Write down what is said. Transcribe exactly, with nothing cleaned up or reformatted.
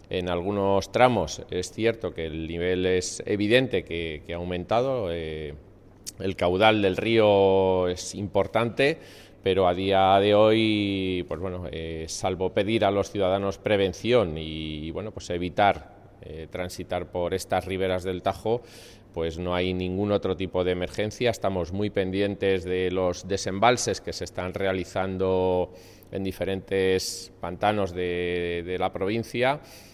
En algunos tramos es cierto que el nivel es evidente que, que ha aumentado, eh, el caudal del río es importante, pero a día de hoy, pues bueno, eh, salvo pedir a los ciudadanos prevención y, y bueno, pues evitar eh, transitar por estas riberas del Tajo, pues no hay ningún otro tipo de emergencia. Estamos muy pendientes de los desembalses que se están realizando en diferentes pantanos de, de la provincia